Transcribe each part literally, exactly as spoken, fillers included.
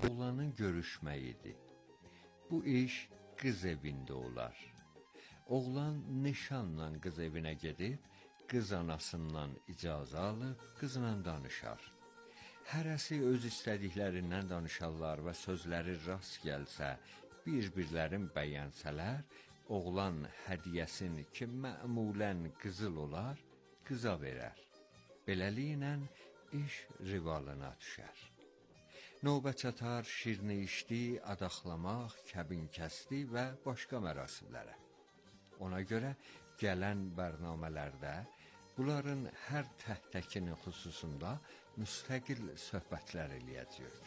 oğlanın görüşməyidir. Bu iş qız evində olar. Oğlan nişanla qız evinə gedib, qız anasından icazə alıb, qızla danışar. Hərəsi öz istədiklərindən danışarlar və sözləri rast gəlsə, bir-birlərin bəyənsələr, oğlan hədiyəsini ki, məmulən qızıl olar, qıza verər. Beləliklə, iş rivalına düşər. Növbə çatar şirni içdi, adaxlamaq, kəbin kəsdi və başqa mərasimlərə. Ona görə gələn bərnamələrdə bunların hər təhdəkinin xüsusunda müstəqil söhbətlər eləyəcəyik.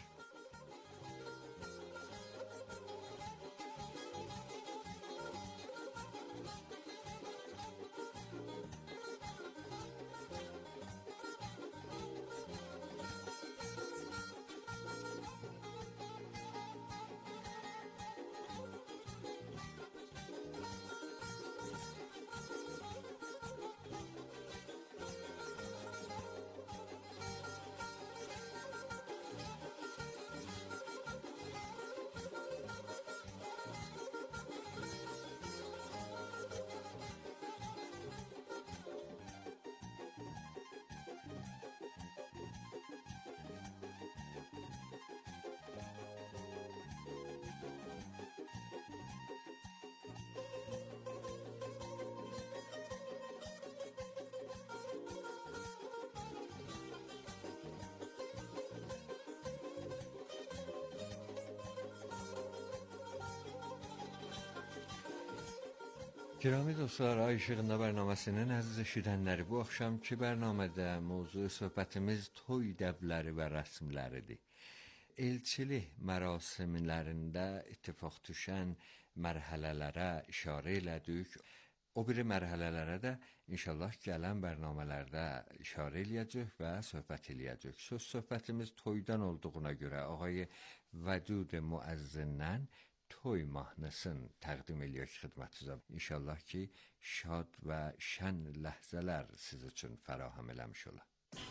Kirami dostlar, Ay İşığında bərnaməsinin əziz eşidənləri, bu axşamki bərnamədə mövzu söhbətimiz toy dəbləri və rəsmləridir. Elçilik mərasimlərində ittifaq düşən mərhələlərə işarə elədik. O biri mərhələlərə də inşallah gələn bərnamələrdə işarə eləyəcək və söhbət eləyəcək. Söz söhbətimiz toydan olduğuna görə ağay Vədud Müəzzindən toy mahnısını təqdim eləyək xidmətinizə. İnşallah ki, şad və şən ləhzələr siz üçün fərahəm eləmiş ola.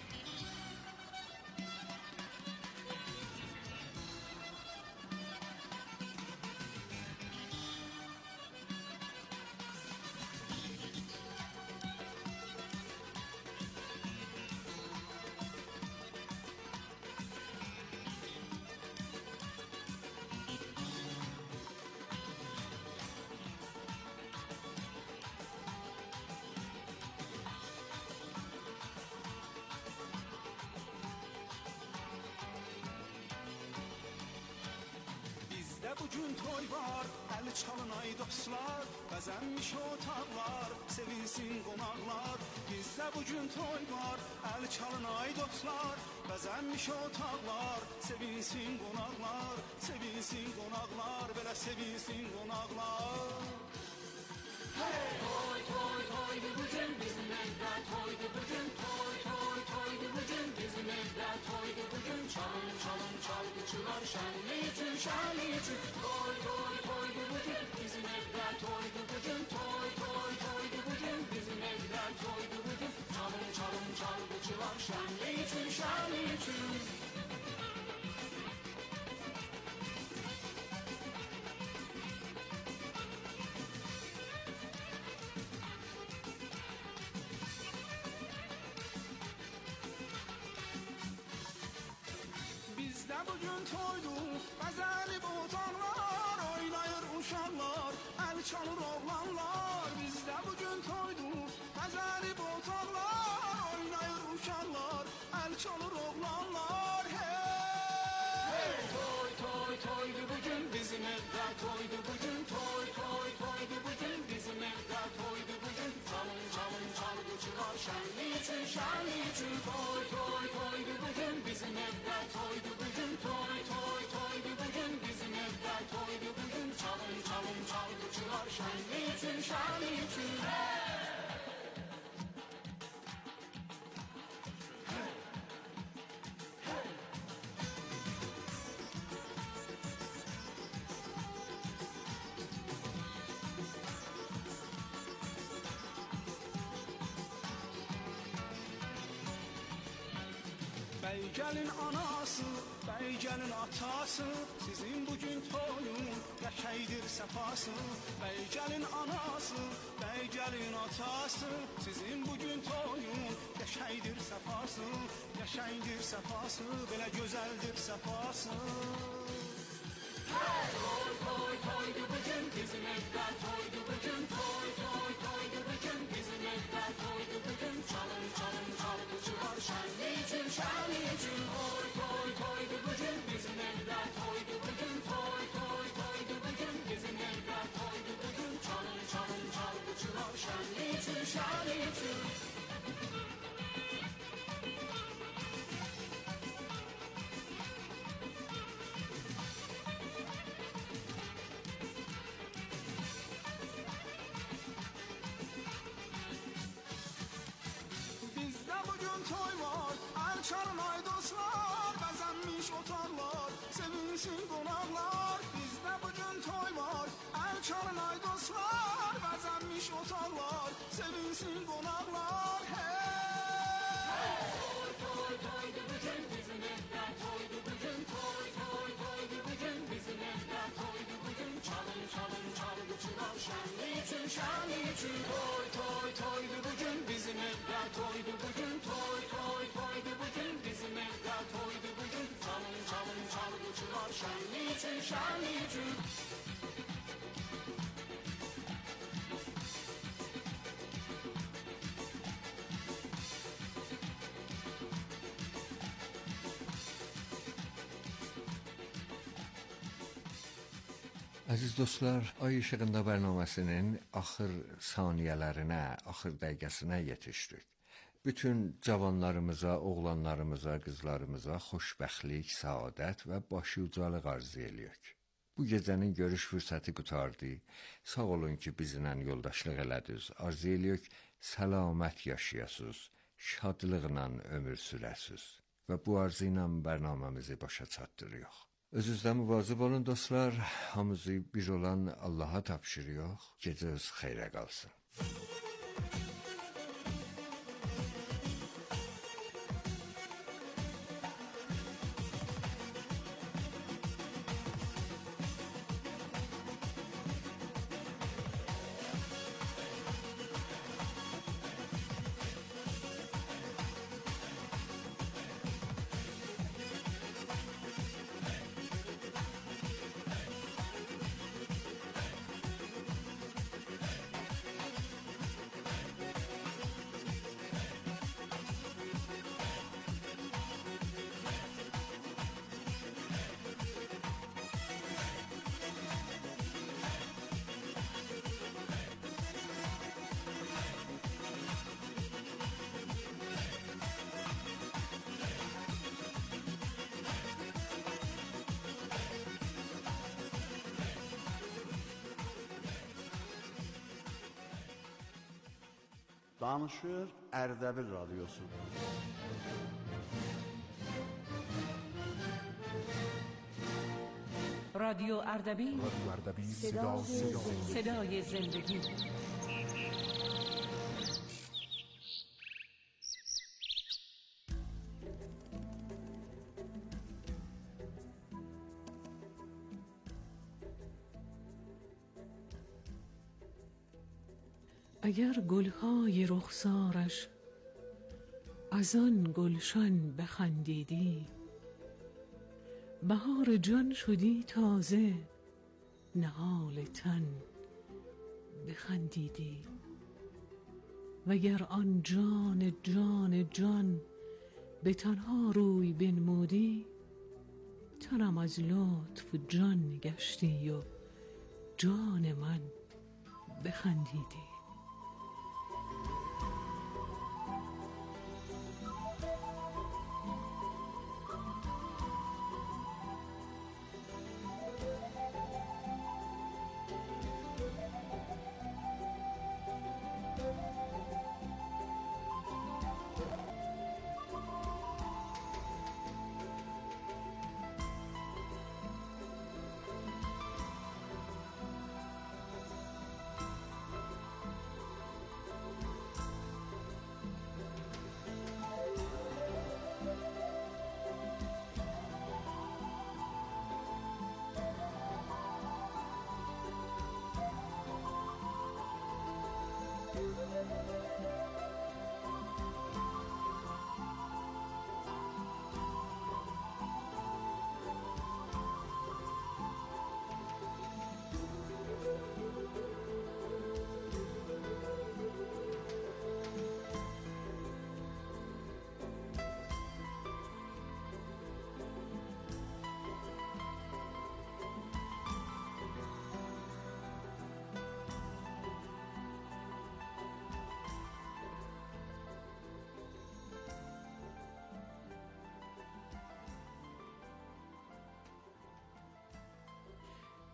Bugün toy var, əl çalın ay dostlar, bəzənmiş otaqlar, sevinsin qonaqlar. Bizdə bugün toy var, əl çalın ay dostlar, bəzənmiş otaqlar, sevinsin qonaqlar, sevinsin qonaqlar, belə sevinsin qonaqlar. Hey! Toy, toy, toydu bugün, bizim evdə toydu bugün, toy, toy, toydu bugün, bizim evdə toydu bugün. Çalın, çalın, çalgıçılar, şənli üçün, şənli üçün. Toy, toy, toydu bugün, bizim evdə toydu bugün, toy, toy, toydu bugün, bizim evdə toydu bugün. Çalın, çalın, çalgıçılar, şənli üçün, şənli üçün. Bizdə bugün toydu, bəzənib otanlar, oynayır uşaqlar, əl çalır oğlanlar. Bizdə bugün toydu, bəzənib otanlar, oynayır uşaqlar, əl çalır oğlanlar. Hey! Hey! Toy, toy, toydu bugün, bizim evdə toydu bugün, toy, toy, toydu bugün, bizim evdə toydu bugün. Çalın, çalın, çalgıçılar, şənli üçün, şənli üçün. Toy, toy, toydu bugün, bizim evdə toydu bugün, toy, toy, toydu bugün, bizim evdə toydu bugün. Çalın, çalın, çalgıçılar, şənli üçün, şənli üçün. Hey! Bəy gelin anası, bey gelin atası, sizin bugün toyun qəşəydir səfası. Bey gelin anası, bey gelin atası, sizin bugün toyun qəşəydir səfası. Qəşəydir səfası, belə gözəldir səfası. Hey! Toy toy toydu bugün bizim evdə, toydu bugün toy toy toydu bugün bizim evdə, toydu bugün. Çalın çalın çalgıcılar şenlik için şenlik için. Toy toy toydu bugün bizim evdə, toydu bugün toy toy toydu bugün bizim evdə, toydu bugün. Çalın çalın çalgıcılar şenlik için şenlik için. Çalın ay dostlar, bəzənmiş otaqlar, sevinsin qonaqlar. Bizdə bugün toy var, əl çalın ay dostlar, bəzənmiş otaqlar, sevinsin qonaqlar. Hey! Toy toy toydu bugün bizim evdə, toydu bugün toy toy toydu bugün bizim evdə, toydu bugün. Çalın çalın çalgıcılar şenlik için şenlik için. Toy toy toydu bugün bizim evdə, toydu bugün toy toy toydu bugün bizim evdə, toydu bugün. Çalın çalın çalgıcılar şenlik için şenlik için. Əziz dostlar, Ay İşığında bərnaməsinin axır saniyələrinə, axır dəqiqəsinə yetişdik. Bütün cavanlarımıza, oğlanlarımıza, qızlarımıza xoşbəxtlik, səadət və başucalıq arzu edirik. Bu gecənin görüş fürsəti qutardı. Sağ olun ki, bizimlə yoldaşlıq elədiniz. Arzu edirik, səlamət yaşayasınız, şadlıqla ömür sürəsiniz və bu arzu ilə bərnaməmizi başa çatdırırıq. Özünüzdən müvazib olun dostlar, hamımızı bir olan Allaha tapşırıq, gecəniz xeyrə qalsın. Danışır Ərdəbil Radyosu. رادیو اردبیل رادیو اردبیل صدای, صدای, صدای زندگی. اگر گلهای رخسارش از آن گلشن بخندیدی، بهار جان شدی تازه، نهال تن بخندیدی. وگر آن جان جان جان به تنها روی بنمودی، تنم از لطف جان گشتی و جان من بخندیدی.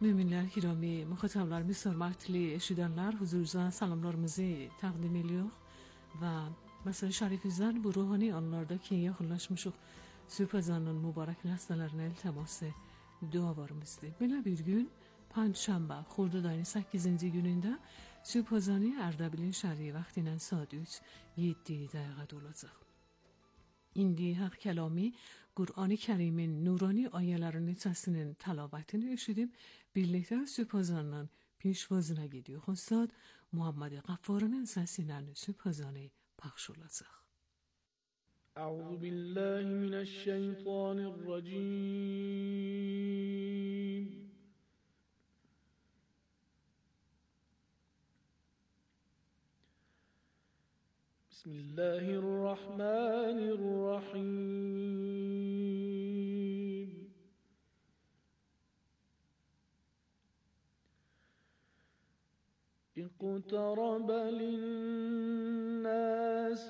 Müminler kirami, muhatablarımız hürmetli eşidenler, huzurunuzda salamlarımızı takdim ediyor ve mesela şerifizden bu ruhani anlardaki yakınlaşmışıq. Sübhazanın mübarek nesnelerine iltiması dualarımızdı. Belə bir gün Pançşamba, Xordad ayının səkkizinci günündə Sübhazani Ərdəbilin şəri vaxtilə saat üç yeddi dəqiqədə olacaq. İndi Haq Kəlami Qur'an-ı Kərimin nurani ayələrini səsinin təlavətini eşidib birlikdə Sübhazanın pişvazına gidiyor. Ustad Muhammed Qaffarın səsindən Sübhazani pəxş olacaq. أعوذ بالله من الشيطان الرجيم بسم الله الرحمن الرحيم اقترب للناس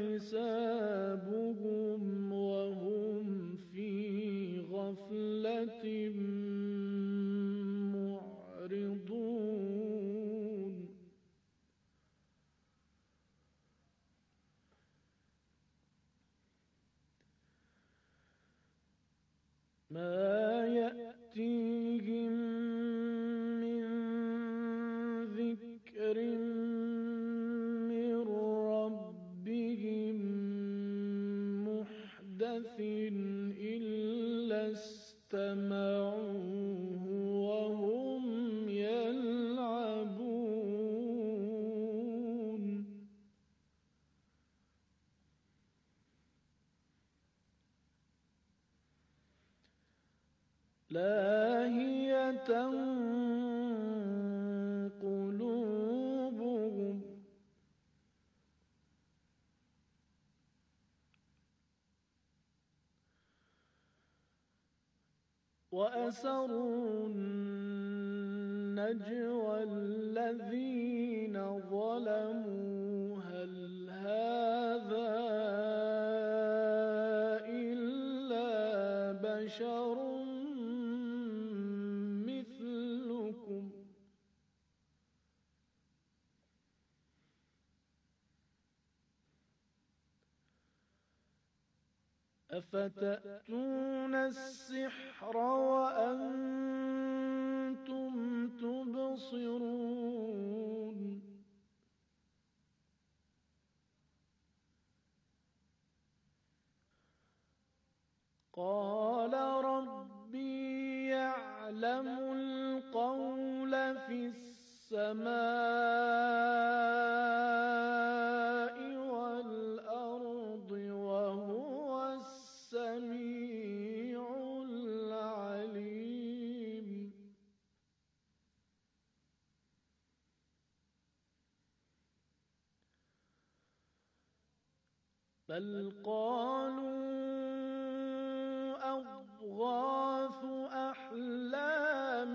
حسابهم وهم في غفلة معرضون ما يأتيهم من ذكر من ربهم محدث إلا استمعوه وهم يلعبون لاهية قلوبهم وأسروا النجوى الذين ظلموا هل هذا إلا بشر مثلكم أفتأتون السحر وأنتم تبصرون قال ربي يعلم القول في السماء والأرض وهو السميع العليم بل قالوا أضغاث أحلام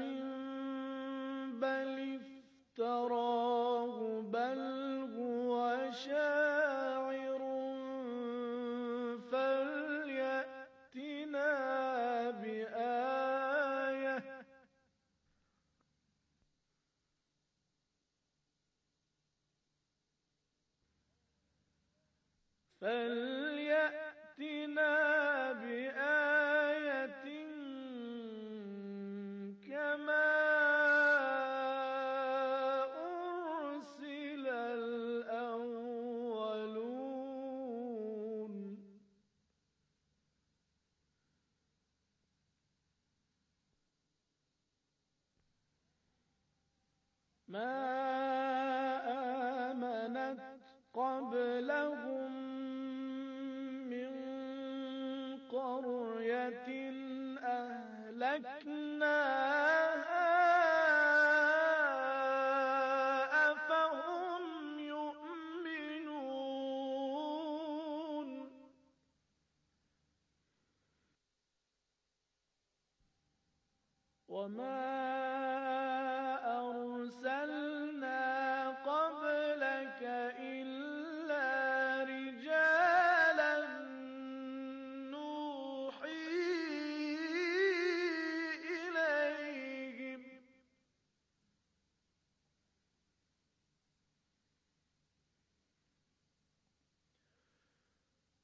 بل افتراه بل هو شاعر فليأتنا بآية فليأتنا بآية كما أرسل الأولون ما آمنت قبلهم من قرية أهلكناها أفهم يؤمنون وما أرسلنا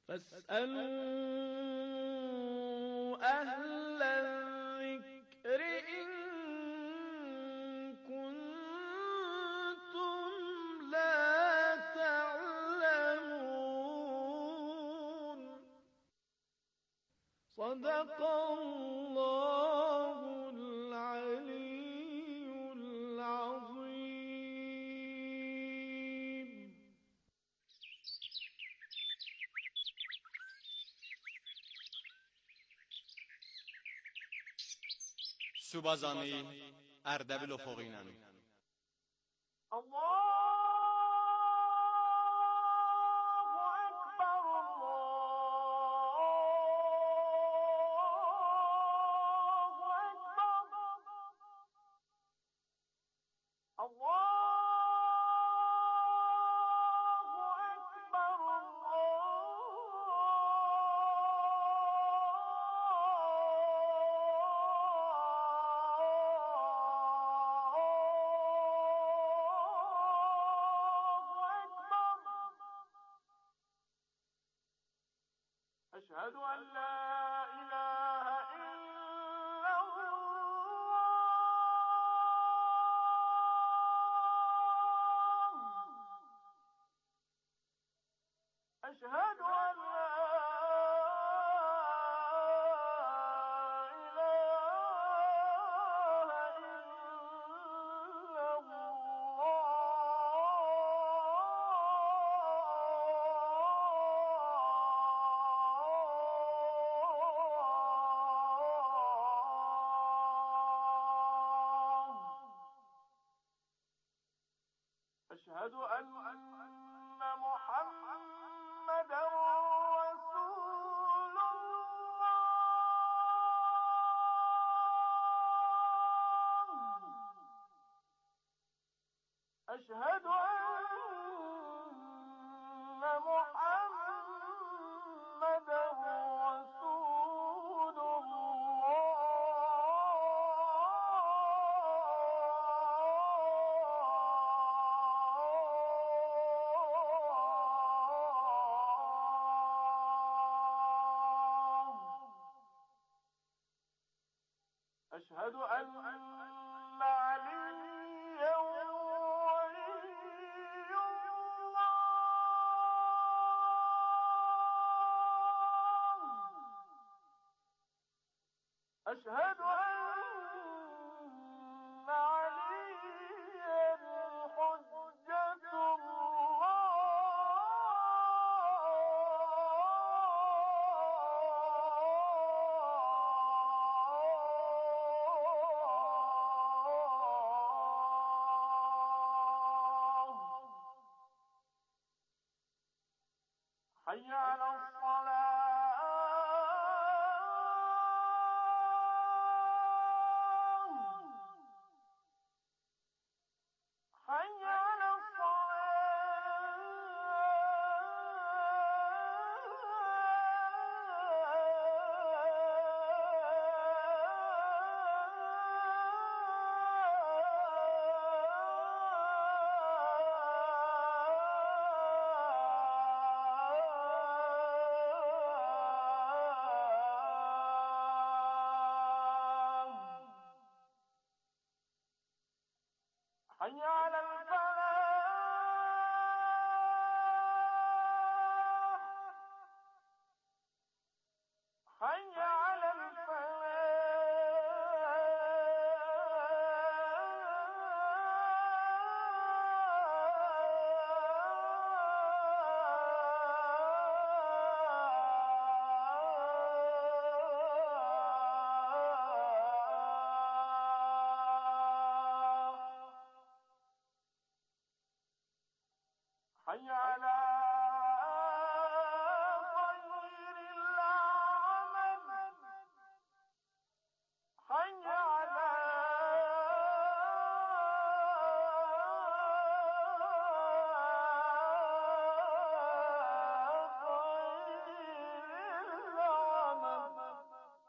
فاسألوا أهل الذكر إن كنتم لا تعلمون. صدق الله العلي العظيم. Subazani Erdebil Ofoği'yle. الله أكبر الله أكبر الله أكبر أشهد أن لا إله إلا الله. أشهد أن لا إله إلا الله. أشهد أن محمدا رسول الله. أشهد أن محمدا رسول الله. أشهد أن عليا ولي الله. أشهد أن عليا حجة الله. حي على الصلاة. حي على الصلاة. حي على الفلاح. حي على الفلاح. حي على خير العمل. حي على خير العمل.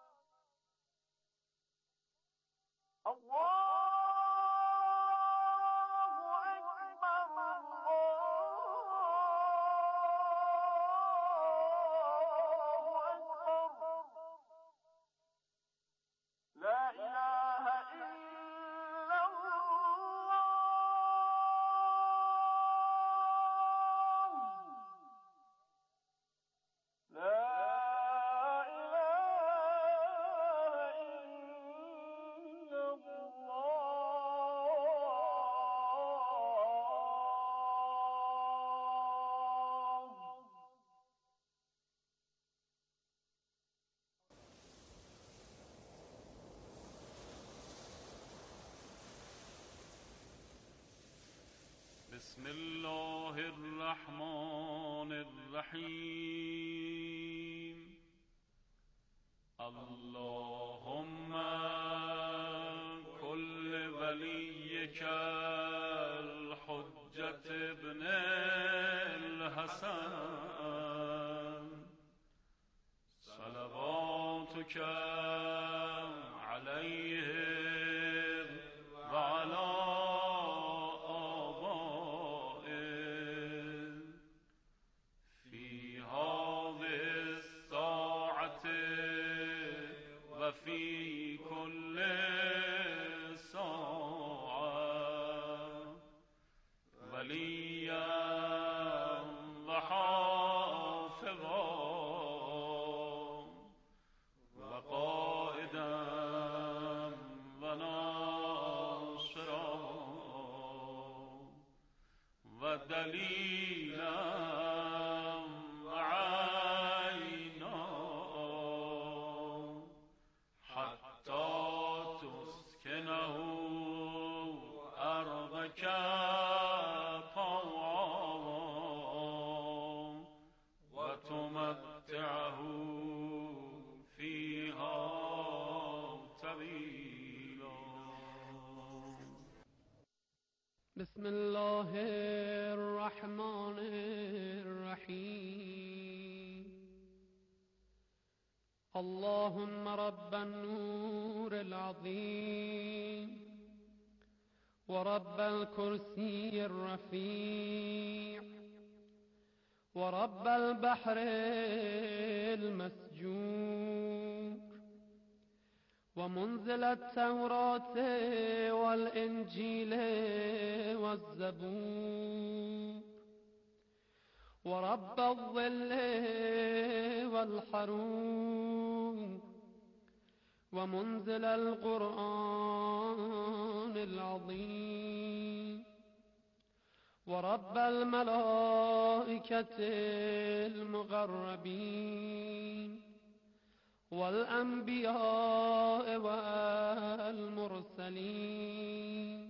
الله أكبر الله بسم الله الرحمن الرحیم اللهم كل وليك الحجة ابن الحسن صلواتك عليه وعلى آبائه في هذه الساعة وفي كل ساعة وليا وحافظا وقائدا وناصرا ودليلا وعينا حتى تسكنه أرضك طوعا وتمتعه فيها طويلا. بسم الله الرحمن الرحيم اللهم رب النور العظيم ورب الكرسي الرفيع ورب البحر المسجور ومنزل التوراة والإنجيل والزبور ورب الظل والحرور ومنزل القرآن العظيم ورب الملائكة المقربين والأنبياء والمرسلين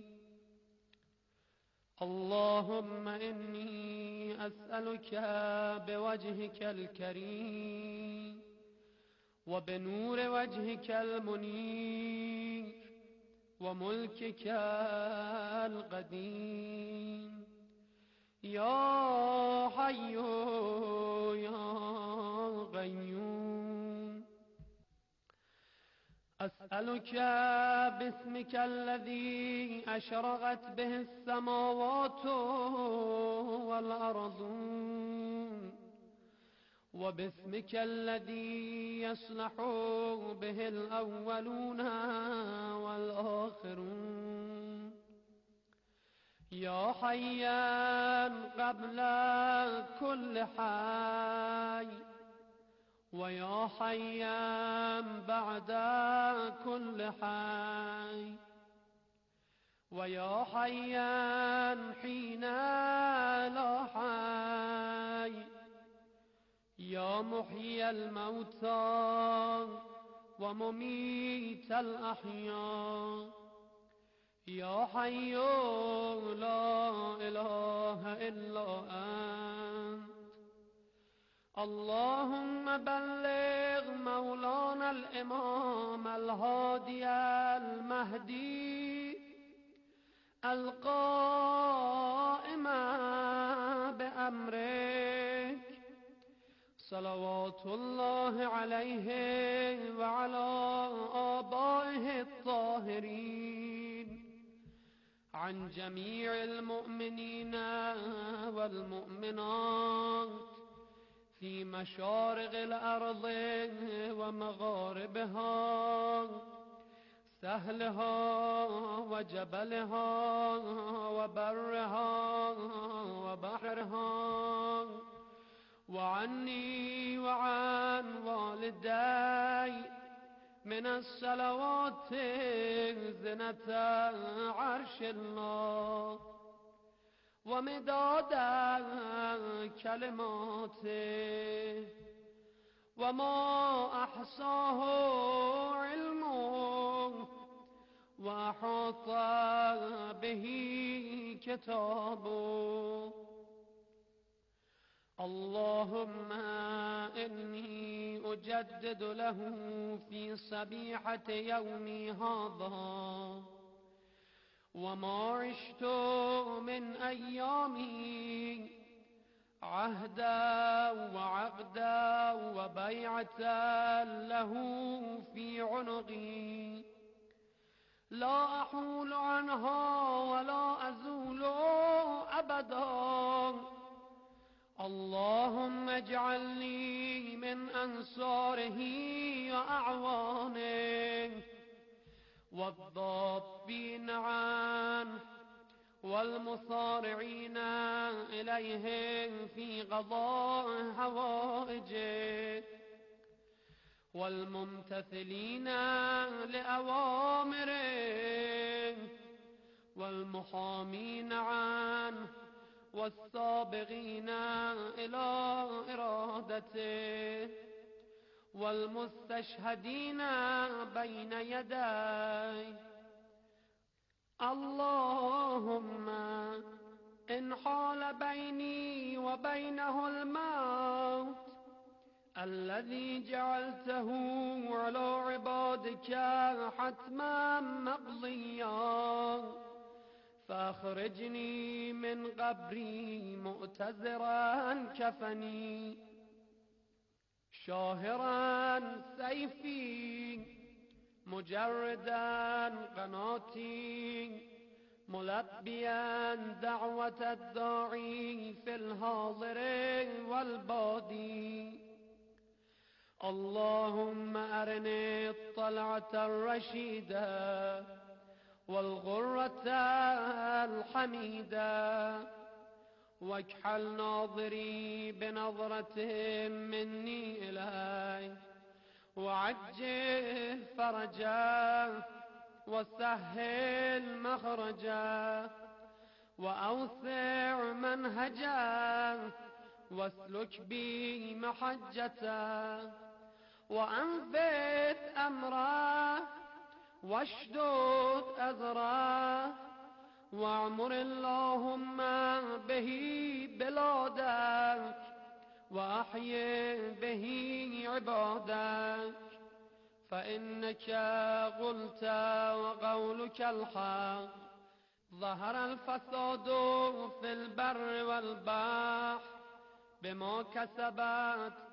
اللهم إني أسألك بوجهك الكريم وبنور وجهك المنير وملكك القديم يا حي يا قيوم أسألك باسمك الذي أشرقت به السماوات والأرض وباسمك الذي يصلح به الأولون والآخرون يا حيا قبل كل حي ويا حيا بعد كل حي ويا حيا حين لا حي يا محيي الموتى ومميت الأحياء يا حي لا إله إلا أنت اللهم بلغ مولانا الإمام الهادي المهدي القائم بأمرك صلوات الله عليه وعلى آبائه الطاهرين عن جميع المؤمنين والمؤمنات في مشارق الأرض ومغاربها سهلها وجبلها وبرها وبحرها وعني وعن والدي من الصلوات زنة عرش الله ومداد كلماته وما أحصاه علمه وأحاط به كتابه. اللهم إني أجدد له في صبيحة يومي هذا وما عشت من أيامي عهدا وعقدا وبيعة له في عنقي لا أحول عنها ولا أزول أبدا. اللهم اجعلني من أنصاره وأعوانه والضابين عنه والمصارعين إليه في قضاء حوائجه والممتثلين لأوامره والمحامين عنه والسابقين إلى إرادته والمستشهدين بين يديه. اللهم إن حال بيني وبينه الموت الذي جعلته على عبادك حتما مقضيا فأخرجني من قبري مؤتزرا كفني شاهرا سيفي مجردا قناتي ملبيا دعوة الداعي في الحاضر والبادي. اللهم أرني الطلعة الرشيدة والغرة الحميدة واكحل ناظري بنظرة مني إليه وعجل فرجه وسهل مخرجه وأوسع منهجه واسلك بي محجته وأنفذ أمره واشدد أزره واعمر اللهم به بلادك وأحيي به عبادك فإنك قلت وقولك الحق. ظهر الفساد في البر والبحر بما كسبت